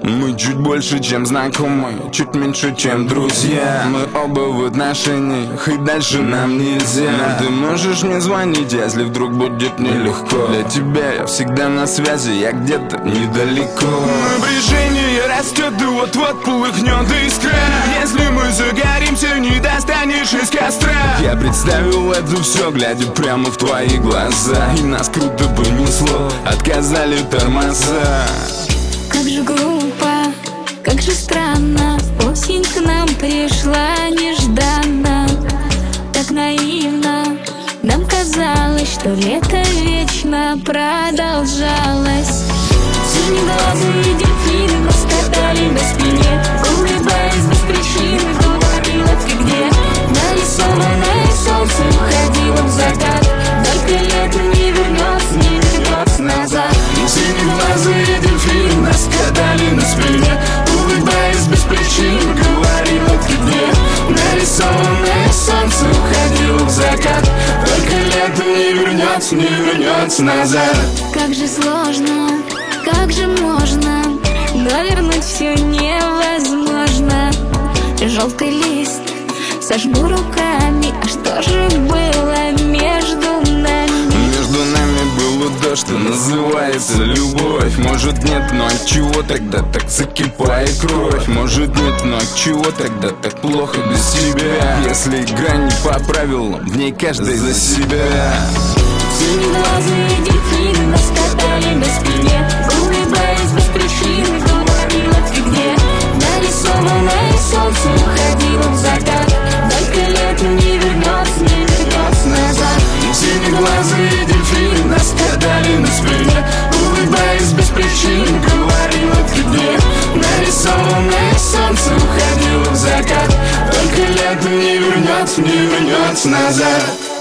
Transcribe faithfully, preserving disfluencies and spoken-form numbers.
Мы чуть больше, чем знакомые, чуть меньше, чем друзья. Мы оба в отношениях, и дальше нам нельзя. Но ты можешь мне звонить, если вдруг будет нелегко. Для тебя я всегда на связи, я где-то недалеко. Напряжение растет, и вот-вот полыхнет искра. Если мы загоримся, не достанешь из костра. Я представил это все, глядя прямо в твои глаза. И нас круто понесло, отказали тормоза. Как же глупо, как же странно, осень к нам пришла нежданно. Так наивно, нам казалось, что лето вечно продолжалось. Синеглазые дельфины раскатали на спине, улыбаясь без причины, говорила: ты где? Нарисованное солнце уходило в закат. Только лето не вернется, не вернется назад. Синеглазые дельфины раскатали на спине, улыбаясь без причины, говорила: ты где? Нарисованное солнце уходило в закат. Только лето не вернется, не вернется назад. Как же сложно, как же можно, но вернуть все невозможно. Желтый лист сожму руками, а что же было между нами? Между нами было то, что называется любовь. Может нет, но отчего тогда так закипает кровь? Может нет, но отчего тогда так плохо без тебя? Если игра не по правилам, в ней каждый за себя. Синеглазые дельфины раскатали на спине, улыбаясь без причины, говорила: ты где? Нарисованное солнце уходило в закат. Только лето не вернется, не вернется назад. Синеглазые дельфины раскатали на спине, улыбаясь без причины, говорила: ты где? Нарисованное солнце уходило в закат. Только лето не вернется, не вернется назад.